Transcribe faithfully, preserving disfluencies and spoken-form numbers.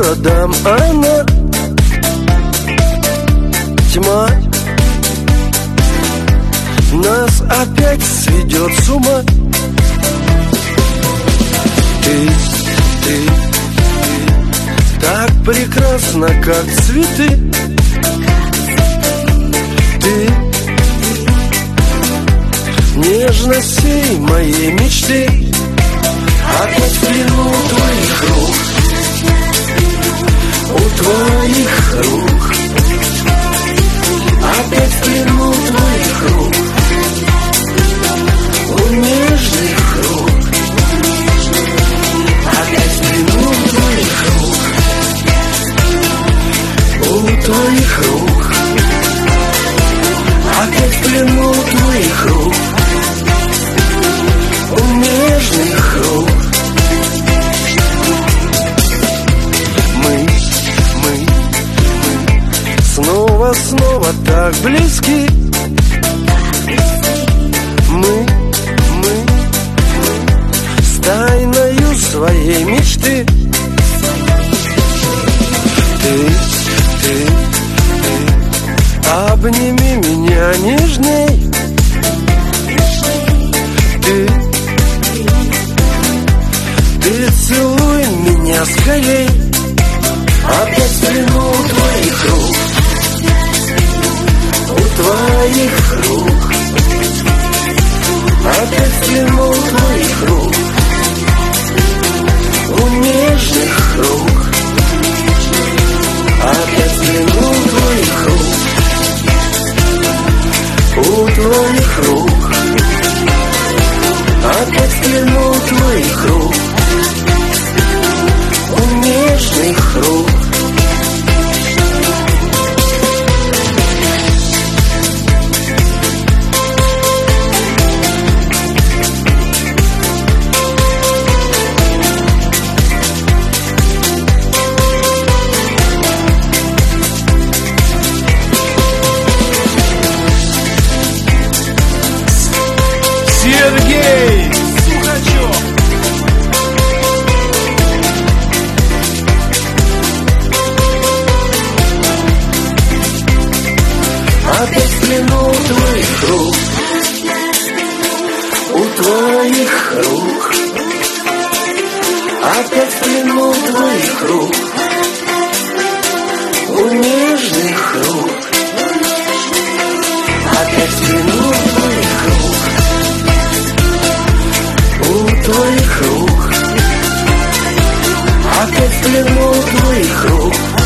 городам она тьма нас опять сведет с ума. Ты, ты, ты так прекрасна, как цветы. Ты нежность всей моей мечты. Опять в плену твоих рук, у твоих рук. Опять в плену твоих рук, у нежных рук. Опять в плену твоих рук, у твоих рук. Опять в плену твоих рук, у нежных рук. Мы, мы, мы снова, снова так близки. Мы, мы, мы с тайною своей мечты. Ты, ты, ты обними меня нежней. Ты, ты целуй меня скорей. Опять в плену твоих рук, у твоих рук. Опять в плену твоих рук, у нежных рук. Опять в плену твоих рук, у твоих рук. Опять в плену твоих рук, у нежных рук. Сергей Сухачев. Опять в плену твоих рук, у твоих рук. Опять в плену твоих рук, у нежных рук. Опять в плену твоих рук, у твоих рук. Опять в плену твоих рук,